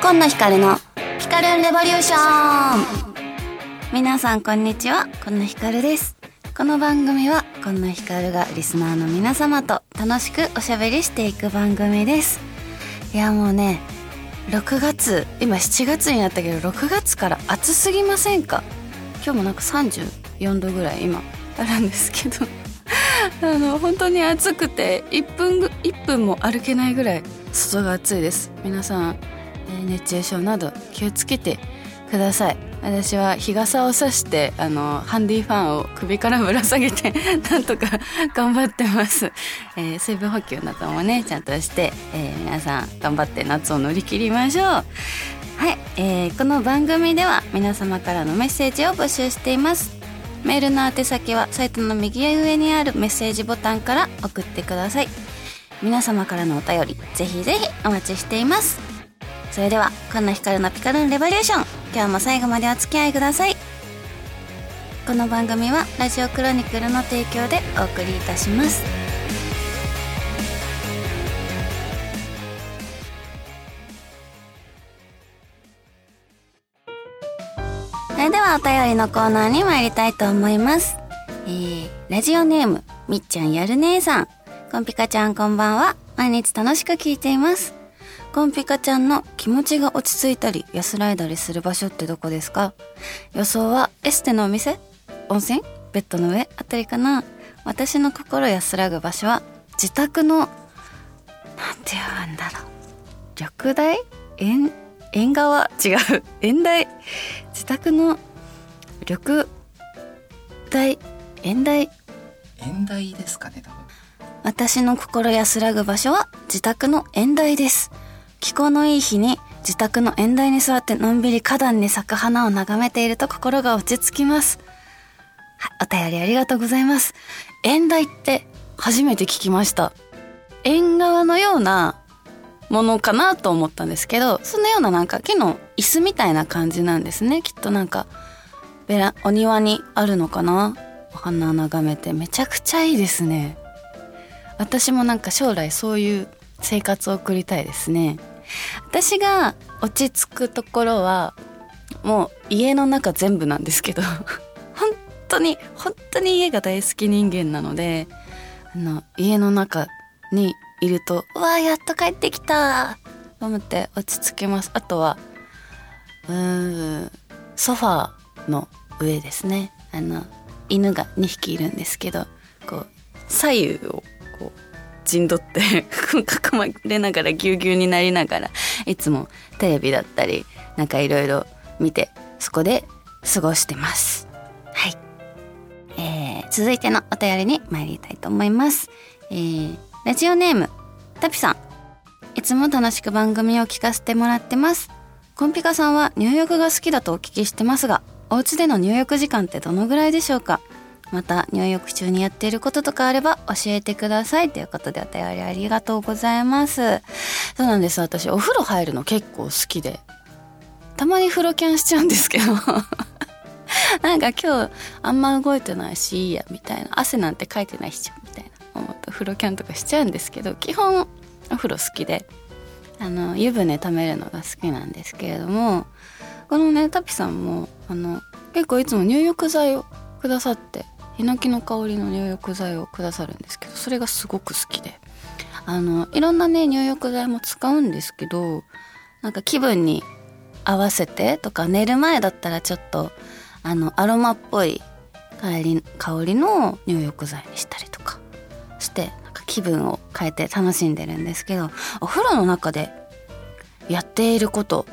今野ひかるのヒカルンレボリューション。皆さんこんにちは、今野ひかるです。この番組は今野ひかるがリスナーの皆様と楽しくおしゃべりしていく番組です。いやもうね、6月、今7月になったけど6月から暑すぎませんか？今日もなんか34度ぐらい今あるんですけど本当に暑くて1分も歩けないぐらい外が暑いです。皆さん、熱中症など気をつけてください。私は日傘を差してハンディファンを首からぶら下げてなんとか頑張ってます。水分補給などもねちゃんとして、皆さん頑張って夏を乗り切りましょう。はい、この番組では皆様からのメッセージを募集しています。メールの宛先はサイトの右上にあるメッセージボタンから送ってください。皆様からのお便りぜひぜひお待ちしています。それでは今野ひかるのピカルンレボリューション、今日も最後までお付き合いください。この番組はラジオクロニクルの提供でお送りいたします。それではお便りのコーナーに参りたいと思います。ラジオネームみっちゃんやる姉さん、コンピカちゃんこんばんは。毎日楽しく聞いています。コンピカちゃんの気持ちが落ち着いたり安らいだりする場所ってどこですか？予想はエステのお店、温泉、ベッドの上あたりかな。私の心安らぐ場所は自宅のなんて言うんだろう、緑台、縁側、違う、縁台、自宅の緑台、縁台ですかね、多分。 私の心安らぐ場所は自宅の縁台です。気候のいい日に自宅の縁台に座ってのんびり花壇に咲く花を眺めていると心が落ち着きます。はい、お便りありがとうございます。縁台って初めて聞きました。縁側のようなものかなと思ったんですけど、そのようななんか木の椅子みたいな感じなんですね。きっとなんかお庭にあるのかな。お花を眺めてめちゃくちゃいいですね。私もなんか将来そういう生活を送りたいですね。私が落ち着くところはもう家の中全部なんですけど本当に家が大好き人間なので、家の中にいるとうわやっと帰ってきたと思って落ち着けます。あとはソファーの上ですね。犬が2匹いるんですけど、こう左右をこう陣取って囲まれながらぎゅうぎゅうになりながらいつもテレビだったりなんかいろいろ見てそこで過ごしてます。はい、続いてのお便りに参りたいと思います。ラジオネームタピさん、いつも楽しく番組を聞かせてもらってます。コンピカさんは入浴が好きだとお聞きしてますが、お家での入浴時間ってどのぐらいでしょうか？また入浴中にやっていることとかあれば教えてくださいということでお便りありがとうございます。そうなんです。私お風呂入るの結構好きで、たまに風呂キャンしちゃうんですけどなんか今日あんま動いてないしいいやみたいな、汗なんてかいてないしみたいな思うと風呂キャンとかしちゃうんですけど、基本お風呂好きで湯船溜めるのが好きなんですけれども、このねタピさんも結構いつも入浴剤をくださって、ヒノキの香りの入浴剤をくださるんですけど、それがすごく好きでいろんなね入浴剤も使うんですけど、なんか気分に合わせてとか、寝る前だったらちょっとアロマっぽい香りの入浴剤にしたりとかしてなんか気分を変えて楽しんでるんですけど、お風呂の中でやっていること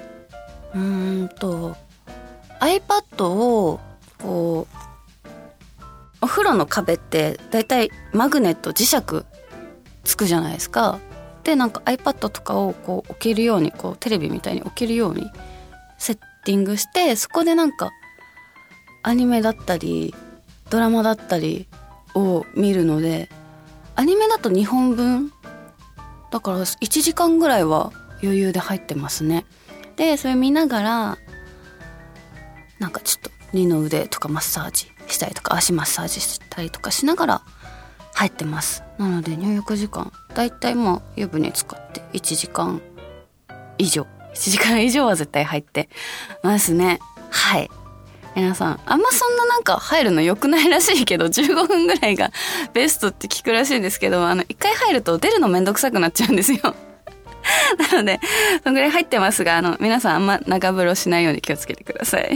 iPad をこうお風呂の壁ってだいたいマグネット磁石つくじゃないですか。でなんか iPad とかをこう置けるように、こうテレビみたいに置けるようにセッティングして、そこでなんかアニメだったりドラマだったりを見るので、アニメだと2本分だから1時間ぐらいは余裕で入ってますね。でそれ見ながらなんかちょっと二の腕とかマッサージしたりとか足マッサージしたりとかしながら入ってます。なので入浴時間だいたい湯船使って1時間以上 1時間以上は絶対入ってますね。はい。皆さんあんまそんななんか入るの良くないらしいけど、15分ぐらいがベストって聞くらしいんですけど、一回入ると出るのめんどくさくなっちゃうんですよ。なのでそのぐらい入ってますが、皆さんあんま長風呂しないように気をつけてください。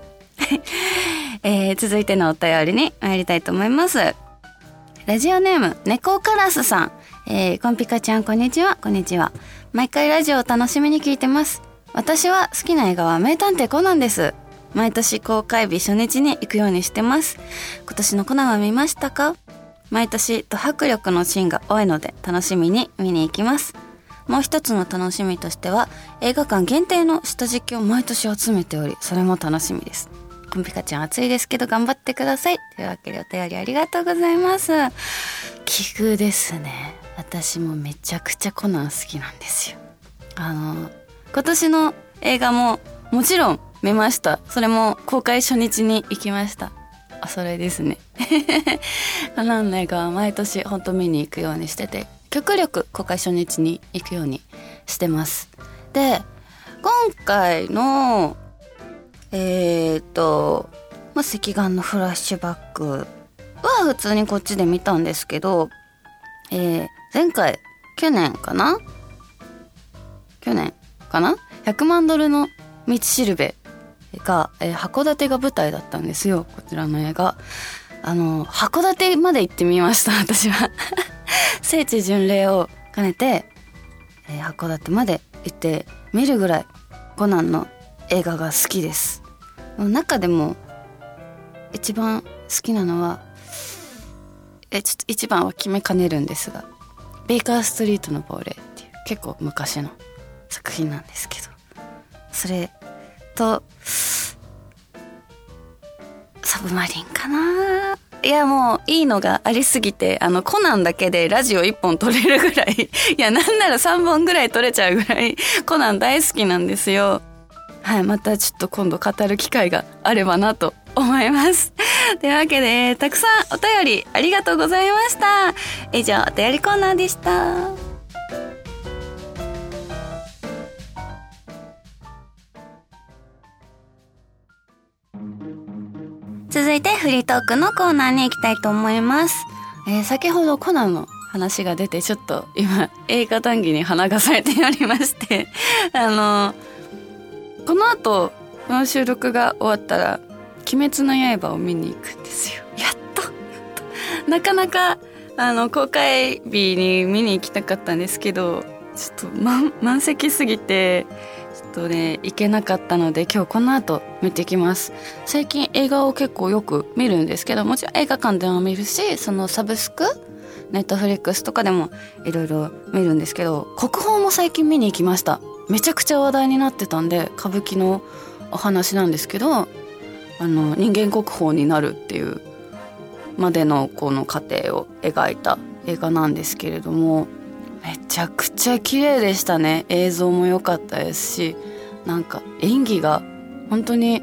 続いてのお便りに参りたいと思います。ラジオネーム猫カラスさん、コンピカちゃんこんにちは。こんにちは。毎回ラジオを楽しみに聞いてます。私は好きな映画は名探偵コナンです。毎年公開日初日に行くようにしてます。今年のコナンは見ましたか？毎年ド迫力のシーンが多いので楽しみに見に行きます。もう一つの楽しみとしては映画館限定の下敷きを毎年集めており、それも楽しみです。コンピカちゃん暑いですけど頑張ってください。というわけでお便りありがとうございます。奇遇ですね。私もめちゃくちゃコナン好きなんですよ。今年の映画ももちろん見ました。それも公開初日に行きました。それですね。コナンの映画は毎年本当見に行くようにしてて、極力公開初日に行くようにしてます。で、今回の赤眼のフラッシュバックは普通にこっちで見たんですけど、前回去年かな100万ドルの道しるべが、函館が舞台だったんですよ。こちらの映画函館まで行ってみました。私は聖地巡礼を兼ねて、函館まで行って見るぐらいコナンの映画が好きです。中でも一番好きなのはちょっと一番は決めかねるんですが、ベイカーストリートの亡霊っていう結構昔の作品なんですけど、それとサブマリンかな。いやもういいのがありすぎて、コナンだけでラジオ1本撮れるぐらい、いやなんなら3本ぐらい撮れちゃうぐらいコナン大好きなんですよ。はい、またちょっと今度語る機会があればなと思います。というわけで、たくさんお便りありがとうございました。以上、お便りコーナーでした。続いてフリートークのコーナーに行きたいと思います。先ほどコナンの話が出て、ちょっと今映画談義に花が咲いておりましてこの後この収録が終わったら鬼滅の刃を見に行くんですよ。やっとなかなか公開日に見に行きたかったんですけど、ちょっと満席すぎてちょっとね行けなかったので、今日この後見てきます。最近映画を結構よく見るんですけど、もちろん映画館でも見るし、そのサブスクネットフリックスとかでもいろいろ見るんですけど、国宝も最近見に行きました。めちゃくちゃ話題になってたんで、歌舞伎のお話なんですけど、人間国宝になるっていうまでのこの過程を描いた映画なんですけれども、めちゃくちゃ綺麗でしたね。映像も良かったですし、なんか演技が本当に、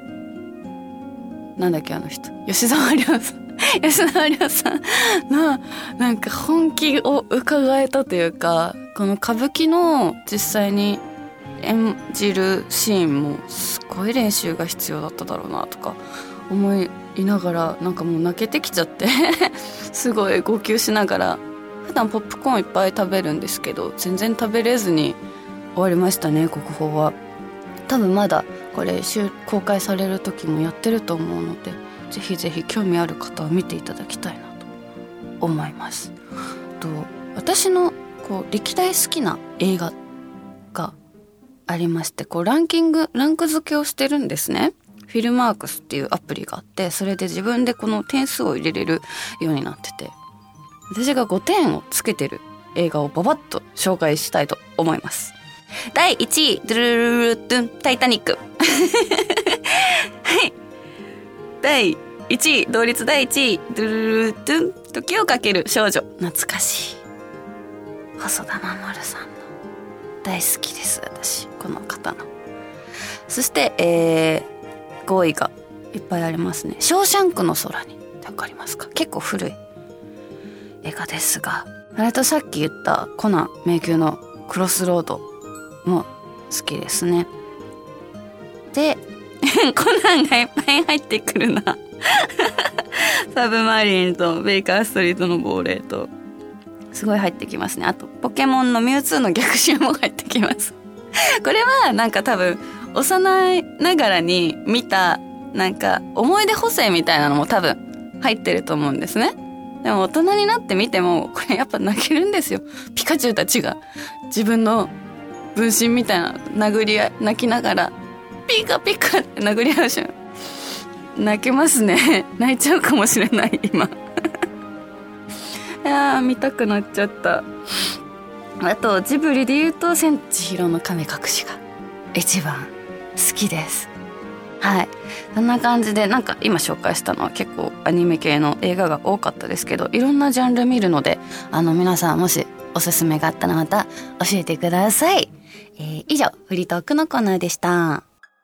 なんだっけあの人、吉沢亮さんのなんか本気を伺えたというか、この歌舞伎の実際に演じるシーンもすごい練習が必要だっただろうなとか思いながら、なんかもう泣けてきちゃってすごい号泣しながら、普段ポップコーンいっぱい食べるんですけど全然食べれずに終わりましたね。国宝は多分まだこれ公開される時もやってると思うので、ぜひぜひ興味ある方は見ていただきたいなと思います。私の歴代好きな映画がありまして、ランク付けをしてるんですね。フィルマークスっていうアプリがあって、それで自分でこの点数を入れれるようになってて、私が5点をつけてる映画をババッと紹介したいと思います。第1位、ドゥルルルルドゥン、タイタニックはい。第1位、同率第1位、ドゥルルルドゥン、時をかける少女。懐かしい。細田守さんの大好きです、私この方の。そして、5位がいっぱいありますね。ショーシャンクの空に、わかりますか？結構古い映画ですが、あれとさっき言ったコナン迷宮のクロスロードも好きですね。でコナンがいっぱい入ってくるなサブマリンとベイカーストリートの亡霊とすごい入ってきますね。あとポケモンのミュウツーの逆襲も入ってきますこれはなんか多分幼いながらに見たなんか思い出補正みたいなのも多分入ってると思うんですね。でも大人になってみてもこれやっぱ泣けるんですよ。ピカチュウたちが自分の分身みたいな殴り合い泣きながらピカピカって殴り合うし泣けますね。泣いちゃうかもしれない今いやー見たくなっちゃった。あとジブリで言うと千千尋の神隠しが一番好きです。はい、そんな感じでなんか今紹介したのは結構アニメ系の映画が多かったですけど、いろんなジャンル見るので皆さんもしおすすめがあったらまた教えてください。以上フリートークのコーナーでした。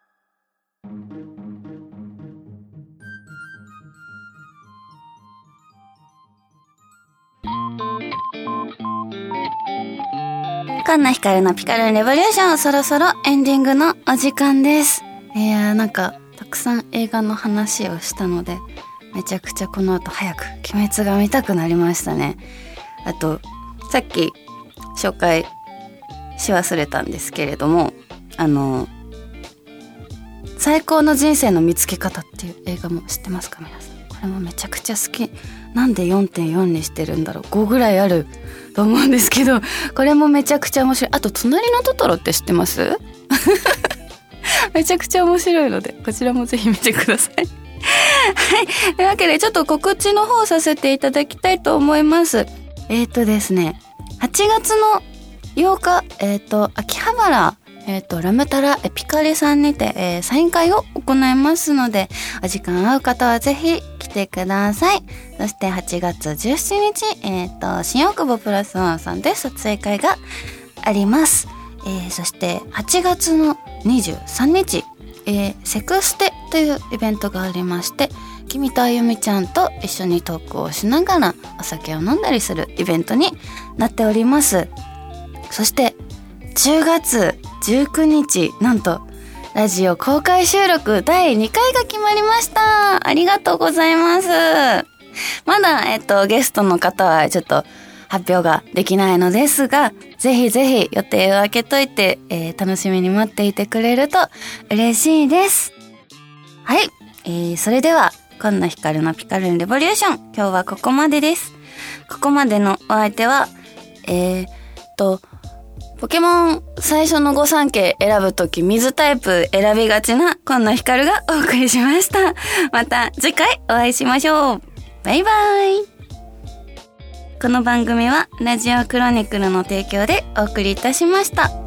カンナヒカルのピカルンレボリューション、そろそろエンディングのお時間です。なんかたくさん映画の話をしたのでめちゃくちゃこの後早く鬼滅が見たくなりましたね。あとさっき紹介し忘れたんですけれども最高の人生の見つけ方っていう映画も知ってますか皆さん。これもめちゃくちゃ好き。なんで 4.4 にしてるんだろう。5ぐらいあると思うんですけど、これもめちゃくちゃ面白い。あと隣のトトロって知ってますめちゃくちゃ面白いのでこちらもぜひ見てくださいはい、というわけでちょっと告知の方させていただきたいと思います。ですね8月の8日秋葉原ラムタラエピカリさんにて、サイン会を行いますので、お時間合う方はぜひ来てください。そして8月17日、新大久保プラスワンさんで撮影会があります。そして8月の23日、セクステというイベントがありまして、君とあゆみちゃんと一緒にトークをしながらお酒を飲んだりするイベントになっております。そして10月19日なんとラジオ公開収録第2回が決まりました。ありがとうございます。まだゲストの方はちょっと発表ができないのですが、ぜひぜひ予定を空けといて、楽しみに待っていてくれると嬉しいです。はい、それではカンナヒカルのピカルンレボリューション、今日はここまでです。ここまでのお相手はポケモン最初の御三家選ぶとき水タイプ選びがちなカンナヒカルがお送りしました。また次回お会いしましょう。バイバイ。この番組はラジオクロニクルの提供でお送りいたしました。